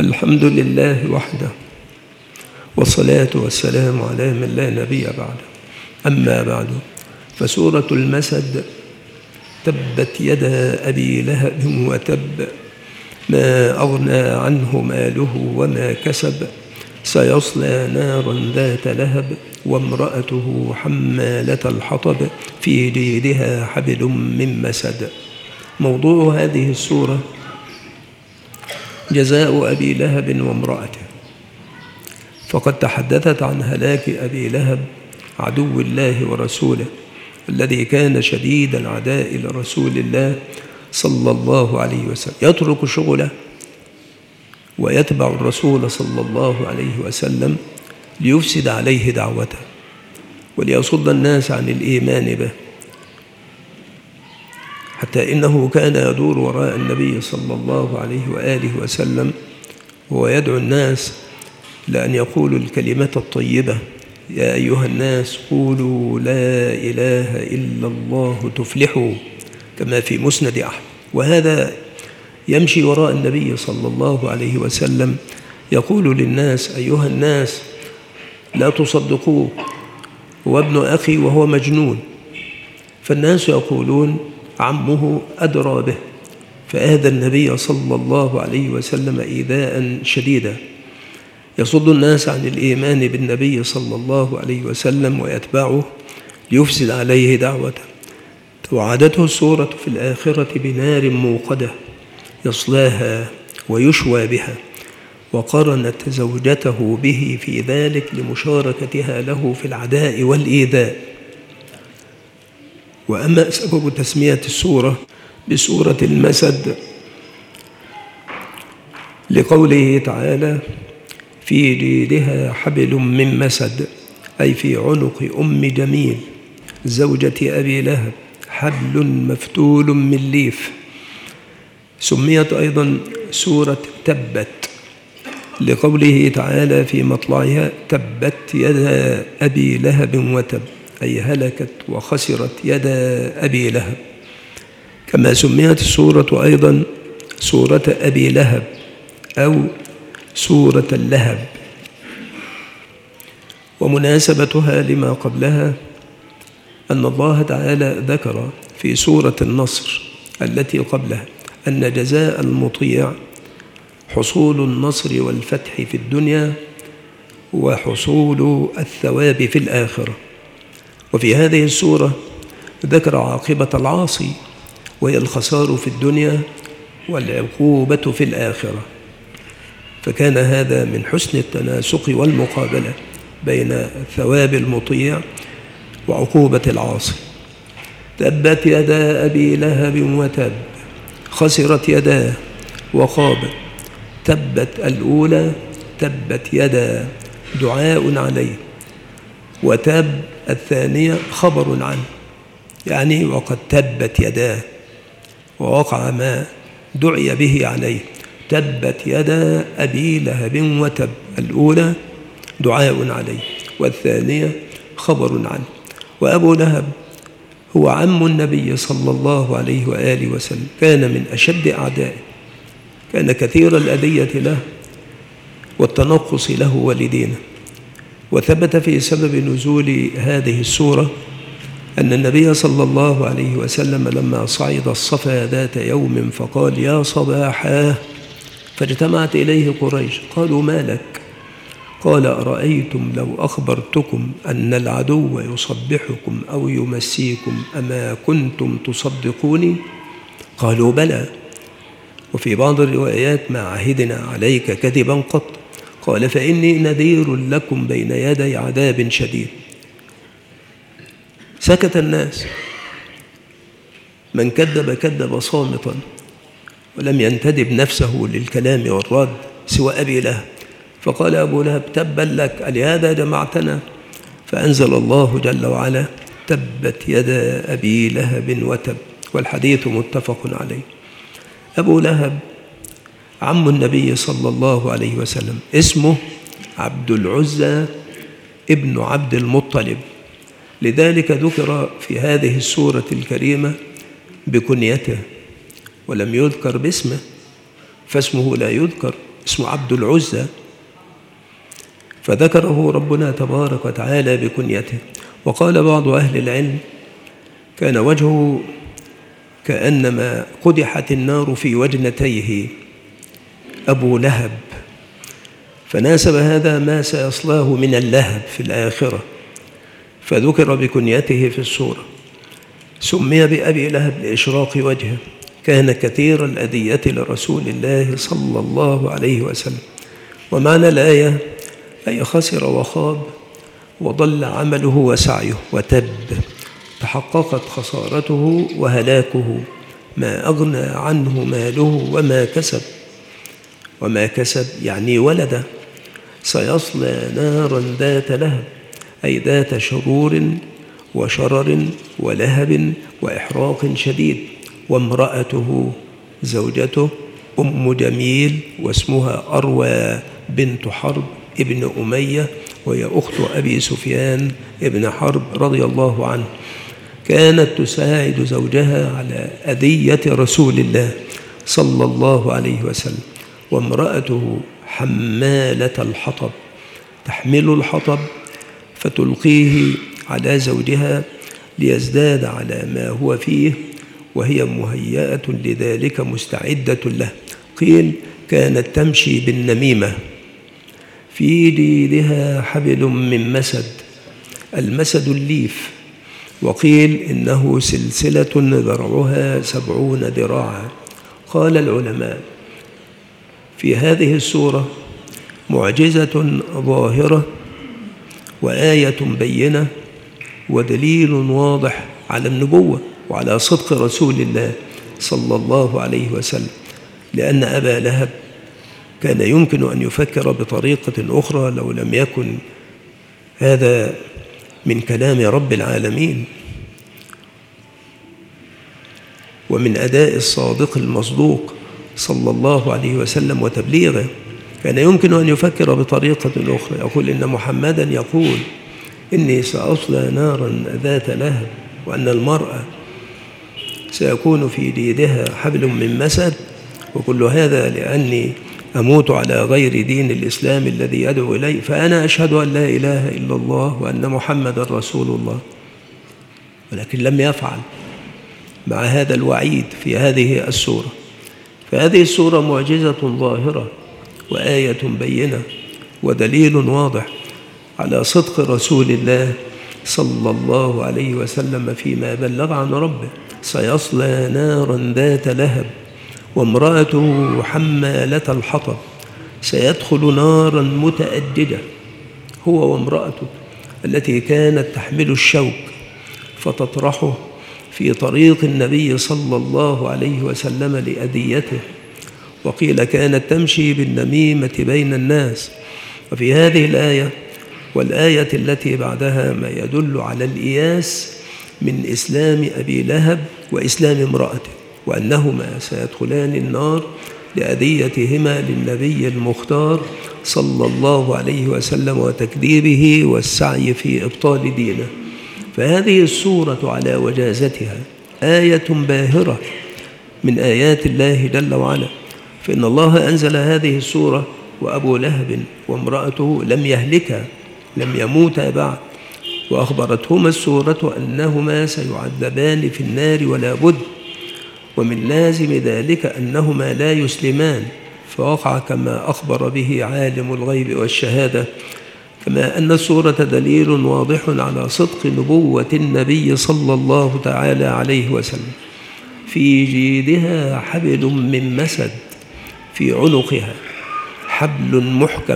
الحمد لله وحده، والصلاة والسلام على من لا نبي بعده. أما بعد، فسورة المسد: تبت يدا أبي لهب وتب، ما أغنى عنه ماله وما كسب، سيصلى نارا ذات لهب، وامرأته حمالة الحطب، في جيدها حبل من مسد. موضوع هذه السورة جزاء أبي لهب وامرأته، فقد تحدثت عن هلاك أبي لهب عدو الله ورسوله، الذي كان شديد العداء لرسول الله صلى الله عليه وسلم، يترك شغله ويتبع الرسول صلى الله عليه وسلم ليفسد عليه دعوته وليصد الناس عن الإيمان به، حتى إنه كان يدور وراء النبي صلى الله عليه وآله وسلم وهو يدعو الناس لأن يقولوا الكلمة الطيبة: يا أيها الناس قولوا لا إله إلا الله تفلحوا، كما في مسند أحمد. وهذا يمشي وراء النبي صلى الله عليه وسلم يقول للناس: أيها الناس لا تصدقوه، هو ابن أخي وهو مجنون. فالناس يقولون عمه أدرى به، فآذى النبي صلى الله عليه وسلم إيذاء شديدا، يصد الناس عن الإيمان بالنبي صلى الله عليه وسلم ويتبعه ليفسد عليه دعوته. توعدته السورة في الآخرة بنار موقدة يصلاها ويشوى بها، وقرنت زوجته به في ذلك لمشاركتها له في العداء والإيذاء. وأما سبب تسمية السورة بسورة المسد لقوله تعالى: في جيدها حبل من مسد، أي في عنق أم جميل زوجة أبي لهب حبل مفتول من ليف. سميت أيضا سورة تبت لقوله تعالى في مطلعها: تبت يدا أبي لهب وتب، أي هلكت وخسرت يدا أبي لهب. كما سميت السورة أيضا سورة أبي لهب أو سورة اللهب. ومناسبتها لما قبلها أن الله تعالى ذكر في سورة النصر التي قبلها أن جزاء المطيع حصول النصر والفتح في الدنيا وحصول الثواب في الآخرة. وفي هذه السورة ذكر عاقبة العاصي، وهي الخسار في الدنيا والعقوبة في الآخرة، فكان هذا من حسن التناسق والمقابلة بين ثواب المطيع وعقوبة العاصي. تبت يدا أبي لهب وتب، خسرت يداه وخابت. تبت الأولى تبت يدا دعاء عليه، وتب الثانية خبر عنه، يعني وقد تبت يداه ووقع ما دعي به عليه. تبت يدا أبي لهب وتب، الأولى دعاء عليه والثانية خبر عنه. وأبو لهب هو عم النبي صلى الله عليه وآله وسلم، كان من أشد أعدائه، كان كثير الأذية له والتنقص له ولدينه. وثبت في سبب نزول هذه السورة أن النبي صلى الله عليه وسلم لما صعد الصفا ذات يوم فقال: يا صباحاه، فاجتمعت إليه قريش قالوا: ما لك؟ قال: أرأيتم لو أخبرتكم أن العدو يصبحكم أو يمسيكم أما كنتم تصدقوني؟ قالوا: بلى. وفي بعض الروايات: ما عهدنا عليك كذبا قط. قال: فإني نذير لكم بين يدي عذاب شديد. سكت الناس، من كذب كذب صامتا ولم ينتدب نفسه للكلام والرد سوى أبي لهب. فقال أبو لهب: تبا لك، ألهذا جمعتنا؟ فأنزل الله جل وعلا: تبت يدا أبي لهب وتب، والحديث متفق عليه. أبو لهب عم النبي صلى الله عليه وسلم، اسمه عبد العزى ابن عبد المطلب، لذلك ذكر في هذه السورة الكريمة بكنيته ولم يذكر باسمه، فاسمه لا يذكر اسمه عبد العزى، فذكره ربنا تبارك وتعالى بكنيته. وقال بعض أهل العلم: كان وجهه كأنما قدحت النار في وجنتيه، أبو لهب، فناسب هذا ما سيصلاه من اللهب في الآخرة، فذكر بكنيته في السورة. سمي بأبي لهب لإشراق وجهه، كان كثير الأذية لرسول الله صلى الله عليه وسلم. ومعنى الآية: أي خسر وخاب وضل عمله وسعيه وتب، تحققت خسارته وهلاكه، ما أغنى عنه ماله وما كسب. وما كسب يعني ولد، سيصلى نارا ذات لهب، أي ذات شرور وشرر ولهب وإحراق شديد. وامرأته زوجته أم جميل، واسمها أروى بنت حرب ابن أمية، وهي أخت أبي سفيان ابن حرب رضي الله عنه، كانت تساعد زوجها على أذية رسول الله صلى الله عليه وسلم. وامرأته حمالة الحطب، تحمل الحطب فتلقيه على زوجها ليزداد على ما هو فيه، وهي مهيئة لذلك مستعدة له. قيل كانت تمشي بالنميمة، في جيدها حبل من مسد، المسد الليف، وقيل إنه سلسلة ذرعها 70 ذراعا. قال العلماء: في هذه السورة معجزة ظاهرة وآية بينة ودليل واضح على النبوة وعلى صدق رسول الله صلى الله عليه وسلم، لأن أبا لهب كان يمكن أن يفكر بطريقة أخرى لو لم يكن هذا من كلام رب العالمين ومن أداء الصادق المصدوق صلى الله عليه وسلم وتبليغه. كان يمكن أن يفكر بطريقة أخرى، يقول إن محمدا يقول إني سأصلى نارا ذات لهب، وأن المرأة سيكون في جيدها حبل من مسد، وكل هذا لأني أموت على غير دين الإسلام الذي يدعو إليه، فأنا أشهد أن لا إله إلا الله وأن محمدا رسول الله. ولكن لم يفعل مع هذا الوعيد في هذه السورة. فهذه السورة معجزة ظاهرة وآية بينة ودليل واضح على صدق رسول الله صلى الله عليه وسلم فيما بلغ عن ربه: سيصلى نارا ذات لهب وامرأته حمالة الحطب، سيدخل نارا متأججة هو وامرأته التي كانت تحمل الشوك فتطرحه في طريق النبي صلى الله عليه وسلم لأذيته. وقيل كانت تمشي بالنميمة بين الناس. وفي هذه الآية والآية التي بعدها ما يدل على الإياس من إسلام أبي لهب وإسلام امرأته، وأنهما سيدخلان النار لأذيتهما للنبي المختار صلى الله عليه وسلم وتكذيبه والسعي في إبطال دينه. فهذه السورة على وجازتها آية باهرة من آيات الله جل وعلا، فإن الله أنزل هذه السورة وأبو لهب وامرأته لم يهلكا، لم يموتا بعد، وأخبرتهما السورة أنهما سيعذبان في النار ولا بد، ومن لازم ذلك أنهما لا يسلمان، فوقع كما أخبر به عالم الغيب والشهادة. كما أن السورة دليل واضح على صدق نبوة النبي صلى الله تعالى عليه وسلم. في جيدها حبل من مسد، في عنقها حبل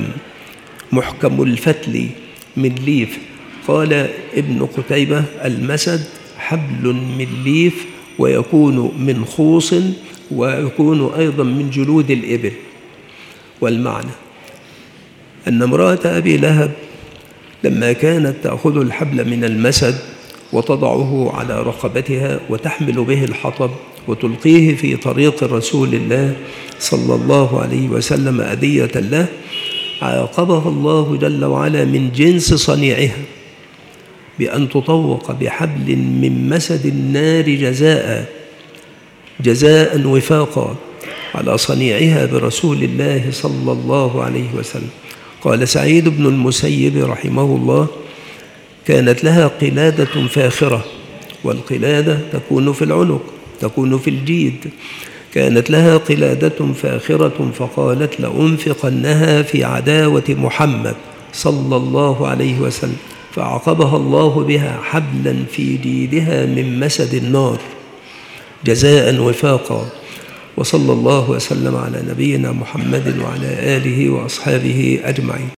محكم الفتل من ليف. قال ابن قتيبة: المسد حبل من ليف، ويكون من خوص، ويكون أيضا من جلود الإبل. والمعنى أن امرأة أبي لهب لما كانت تأخذ الحبل من المسد وتضعه على رقبتها وتحمل به الحطب وتلقيه في طريق رسول الله صلى الله عليه وسلم أذية له، عاقبها الله جل وعلا من جنس صنيعها بأن تطوق بحبل من مسد النار جزاء وفاقا، على صنيعها برسول الله صلى الله عليه وسلم. قال سعيد بن المسيب رحمه الله: كانت لها قلادة فاخرة، والقلادة تكون في العنق، تكون في الجيد. كانت لها قلادة فاخرة فقالت: لأنفقنها في عداوة محمد صلى الله عليه وسلم، فعقبها الله بها حبلا في جيدها من مسد النار جزاء وفاقا. وصلى الله وسلم على نبينا محمد وعلى آله وأصحابه أجمعين.